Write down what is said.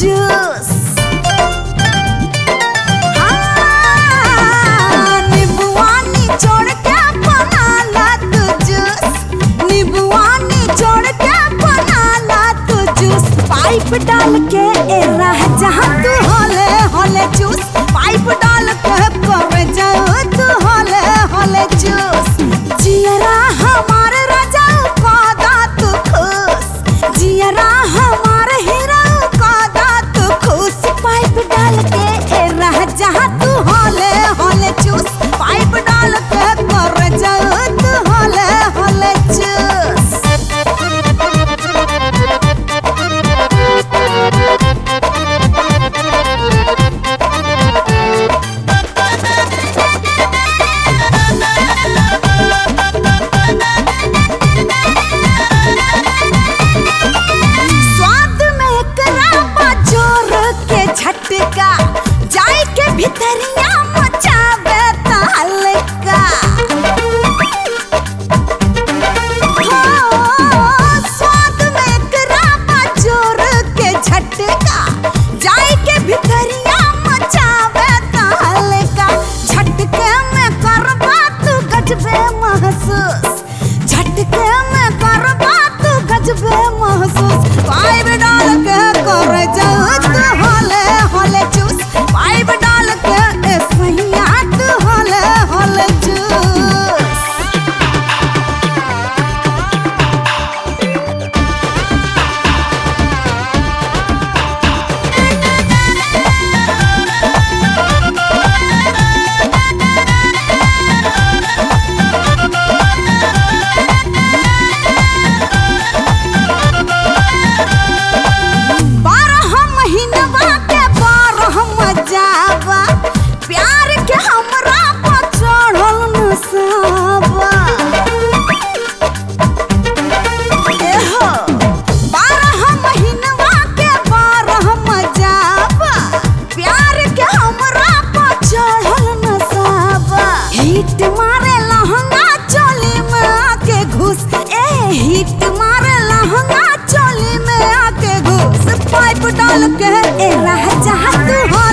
Juice. हाँ, नींबुआ निचोड़ के बना ला तू जूस। नींबुआ निचोड़ के बना ला तू जूस। पाइप डाल के ए रह जहाँ तू होले होले जूस। पाइप डाल के कर जाओ तू होले होले जूस। जियरा हमारे राजा का दात खुश। जियरा हमारे हीरा का दात खुश। पाइप डाल के ए रह जहाँ तू होले होले जूस। पाइप डाल के कर जाओ तू होले होले जूस। झटका जाए के भितरिया मचावे तहलका। स्वाद में कराबा जोर के झटका जाए के भितरिया मचावे तहलका। झटके में करबा तू गजबे महसूस। झटके में करबा तू गजबे महसूस। पाइप डाल के कर जाओ तू होले होले जूस। पाइप डाल के ए सैया तू होले होले जूस। प्यार के हमरा पर चढ़ल नसाबा। एहो 12 महीनवा के 12 मजाबा। प्यार के हमरा पर चढ़ल नसाबा। हिट मारे लहंगा चोली में आके घुस। ए हिट मारे लहंगा चोली में आके घुस। पाइप डाल के ए रह जहाँ तू